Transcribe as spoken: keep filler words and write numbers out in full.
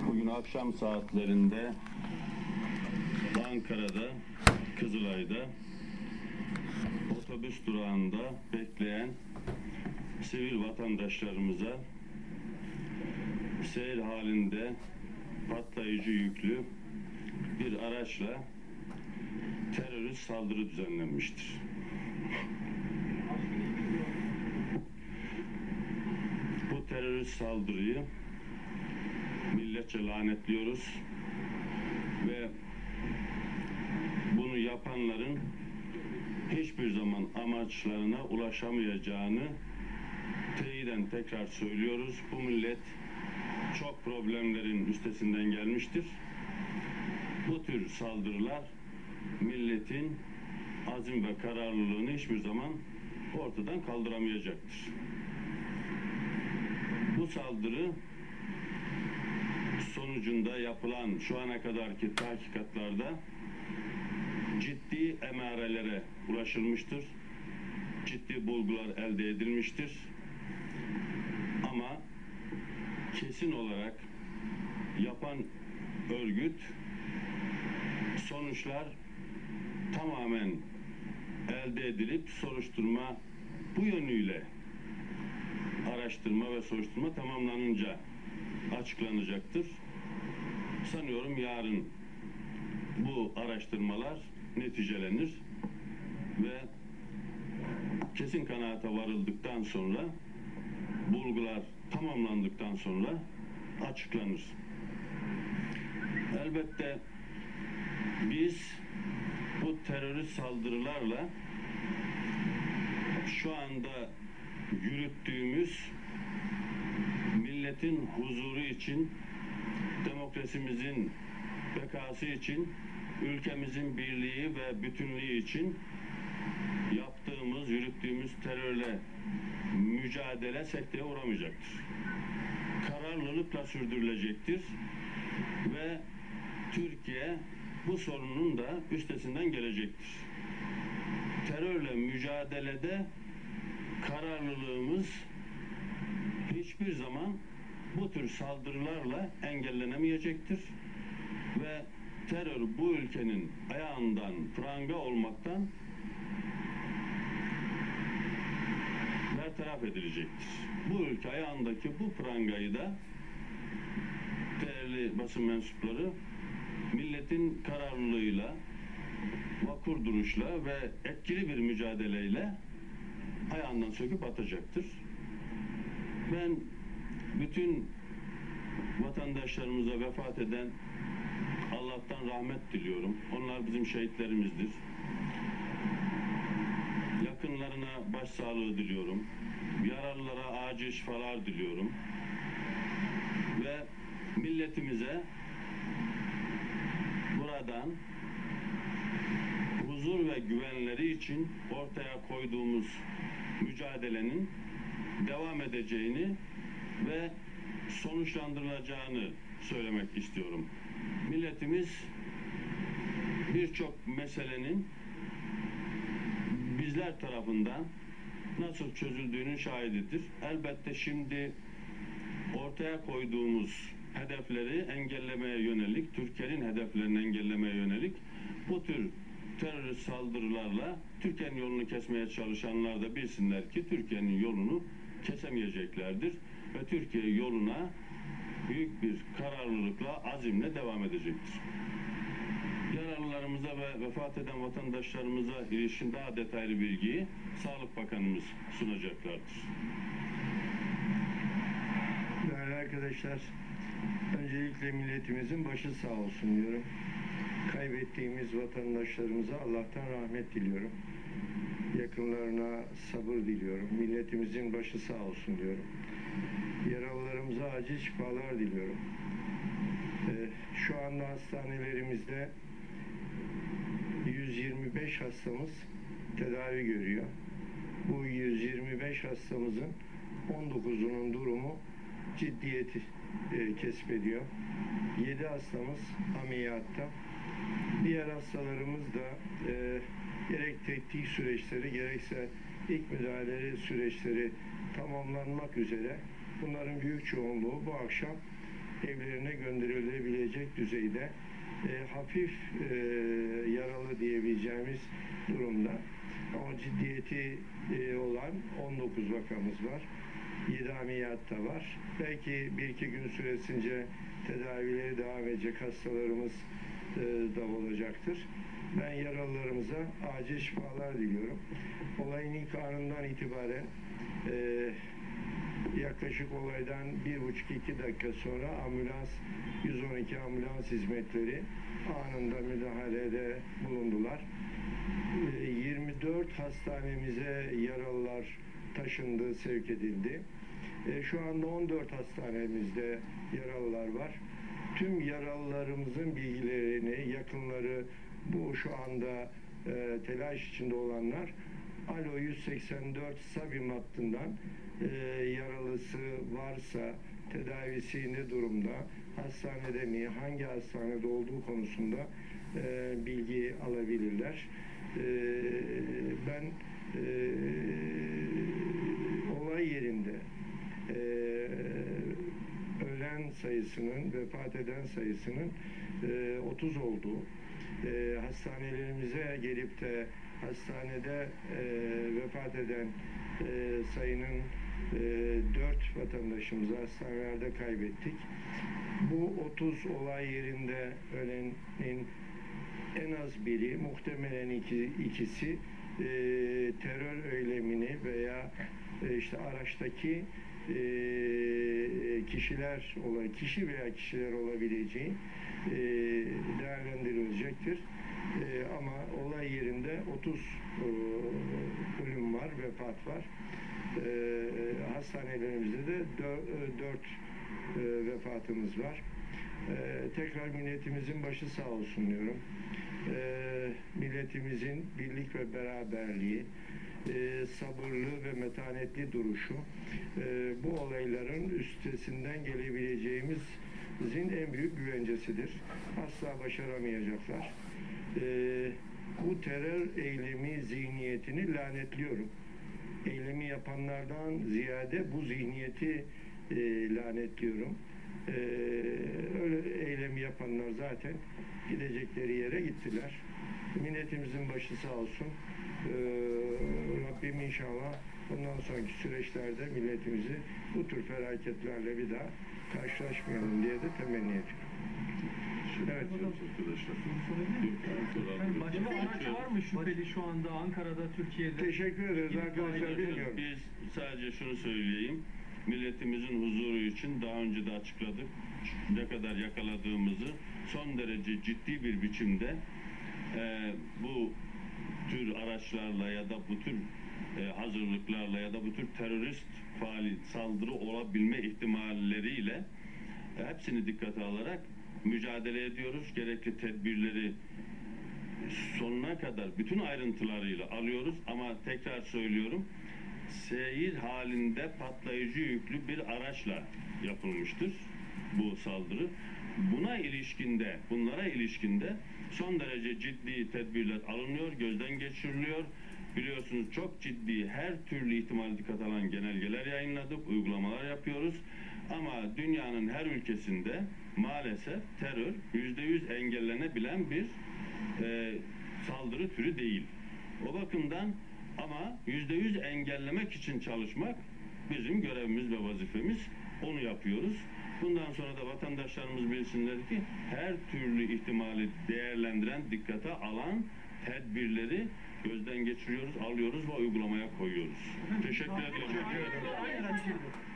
Bugün akşam saatlerinde Ankara'da, Kızılay'da otobüs durağında bekleyen sivil vatandaşlarımıza seyir halinde patlayıcı yüklü bir araçla terörist saldırı düzenlenmiştir. Bu terörist saldırıyı milletçe lanetliyoruz ve bunu yapanların hiçbir zaman amaçlarına ulaşamayacağını teyiden tekrar söylüyoruz. Bu millet çok problemlerin üstesinden gelmiştir. Bu tür saldırılar milletin azim ve kararlılığını hiçbir zaman ortadan kaldıramayacaktır. Bu saldırı sonucunda yapılan şu ana kadarki tahkikatlarda ciddi emarelere ulaşılmıştır. Ciddi bulgular elde edilmiştir. Ama kesin olarak yapan örgüt sonuçlar tamamen elde edilip soruşturma bu yönüyle araştırma ve soruşturma tamamlanınca açıklanacaktır. Sanıyorum yarın bu araştırmalar neticelenir ve kesin kanaate varıldıktan sonra bulgular tamamlandıktan sonra açıklanır. Elbette biz bu terörist saldırılarla şu anda yürüttüğümüz milletin huzuru için, demokrasimizin bekası için, ülkemizin birliği ve bütünlüğü için yaptığımız, yürüttüğümüz terörle mücadele sekteye uğramayacaktır. Kararlılıkla sürdürülecektir ve Türkiye bu sorunun da üstesinden gelecektir. Terörle mücadelede kararlılığımız hiçbir zaman bu tür saldırılarla engellenemeyecektir ve terör bu ülkenin ayağından pranga olmaktan bertaraf edilecektir. Bu ülke ayağındaki bu prangayı da değerli basın mensupları milletin kararlılığıyla, vakur duruşla ve etkili bir mücadeleyle ayağından söküp atacaktır. Ben bütün vatandaşlarımıza vefat eden Allah'tan rahmet diliyorum. Onlar bizim şehitlerimizdir. Yakınlarına başsağlığı diliyorum. Yaralılara acil şifalar diliyorum. Ve milletimize buradan huzur ve güvenleri için ortaya koyduğumuz mücadelenin devam edeceğini ve sonuçlandırılacağını söylemek istiyorum. Milletimiz birçok meselenin bizler tarafından nasıl çözüldüğünün şahididir. Elbette şimdi ortaya koyduğumuz hedefleri engellemeye yönelik, Türkiye'nin hedeflerini engellemeye yönelik bu tür terörist saldırılarla Türkiye'nin yolunu kesmeye çalışanlar da bilsinler ki Türkiye'nin yolunu kesemeyeceklerdir ve Türkiye yoluna büyük bir kararlılıkla, azimle devam edecektir. Yaralılarımıza ve vefat eden vatandaşlarımıza ilişkin daha detaylı bilgiyi Sağlık Bakanımız sunacaklardır. Değerli arkadaşlar, öncelikle milletimizin başı sağ olsun diyorum. Kaybettiğimiz vatandaşlarımıza Allah'tan rahmet diliyorum. Yakınlarına sabır diliyorum. Milletimizin başı sağ olsun diyorum. Yaralılarımıza acil şifalar diliyorum. Ee, şu anda hastanelerimizde yüz yirmi beş hastamız tedavi görüyor. Bu yüz yirmi beş hastamızın on dokuzunun durumu ciddiyeti e, kesbediyor. yedi hastamız ameliyatta. Diğer hastalarımız da e, gerek tetkik süreçleri gerekse ilk müdahale süreçleri tamamlanmak üzere. Bunların büyük çoğunluğu bu akşam evlerine gönderilebilecek düzeyde e, hafif e, yaralı diyebileceğimiz durumda. Ama ciddiyeti e, olan on dokuz vakamız var. yedi ameliyat da var. Belki bir iki gün süresince tedavileri devam edecek hastalarımız e, da olacaktır. Ben yaralılarımıza acil şifalar diliyorum. Olayın ilk anından itibaren e, yaklaşık olaydan bir buçuk iki dakika sonra ambulans, yüz on iki ambulans hizmetleri anında müdahalede bulundular. E, yirmi dört hastanemize yaralılar taşındı, sevk edildi. E, şu anda on dört hastanemizde yaralılar var. Tüm yaralılarımızın bilgilerini, yakınları, bu şu anda e, telaş içinde olanlar Alo yüz seksen dört Sabim hattından e, yaralısı varsa tedavisi ne durumda, hastanede mi, hangi hastanede olduğu konusunda e, bilgi alabilirler. E, ben e, olay yerinde e, ölen sayısının, vefat eden sayısının e, otuz olduğu, e, hastanelerimize gelip de hastanede e, vefat eden e, sayının e, dört vatandaşımızı hastanelerde kaybettik. Bu otuz olay yerinde ölenin en az biri, muhtemelen iki, ikisi e, terör eylemini veya e, işte araçtaki e, kişiler olan kişi veya kişiler olabileceği e, değerlendirilecektir. E, ama olay yerinde otuz e, ölüm var, vefat var. E, hastanelerimizde de dört e, vefatımız var. E, tekrar milletimizin başı sağ olsun diyorum. E, milletimizin birlik ve beraberliği, e, sabırlı ve metanetli duruşu, e, bu olayların üstesinden gelebileceğimizin en büyük güvencesidir. Asla başaramayacaklar. E, bu terör eylemi zihniyetini lanetliyorum. Eylemi yapanlardan ziyade bu zihniyeti e, lanetliyorum. E, öyle eylemi yapanlar zaten gidecekleri yere gittiler. Milletimizin başı sağ olsun. E, Rabbim inşallah bundan sonraki süreçlerde milletimizi bu tür felaketlerle bir daha karşılaşmayalım diye de temenni ediyorum. Evet. Arkadaşlar. Yani başka araç var mı şüpheli şu anda Ankara'da, Türkiye'de? Teşekkür ederiz arkadaşlar. Bilmiyorum. Biz sadece şunu söyleyeyim. Milletimizin huzuru için daha önce de açıkladık. Ne kadar yakaladığımızı son derece ciddi bir biçimde e, bu tür araçlarla ya da bu tür e, hazırlıklarla ya da bu tür terörist faaliyet, saldırı olabilme ihtimalleriyle e, hepsini dikkate alarak mücadele ediyoruz. Gerekli tedbirleri sonuna kadar bütün ayrıntılarıyla alıyoruz ama tekrar söylüyorum, seyir halinde patlayıcı yüklü bir araçla yapılmıştır bu saldırı. Buna ilişkinde, bunlara ilişkinde son derece ciddi tedbirler alınıyor, gözden geçiriliyor. Biliyorsunuz çok ciddi her türlü ihtimal dikkate alan genelgeler yayınladık, uygulamalar yapıyoruz. Ama dünyanın her ülkesinde maalesef terör yüzde yüz engellenebilen bir e, saldırı türü değil. O bakımdan ama yüzde yüz engellemek için çalışmak bizim görevimiz ve vazifemiz. Onu yapıyoruz. Bundan sonra da vatandaşlarımız bilsinler ki her türlü ihtimali değerlendiren, dikkate alan tedbirleri gözden geçiriyoruz, alıyoruz ve uygulamaya koyuyoruz. Teşekkür ederim. Teşekkür ederim.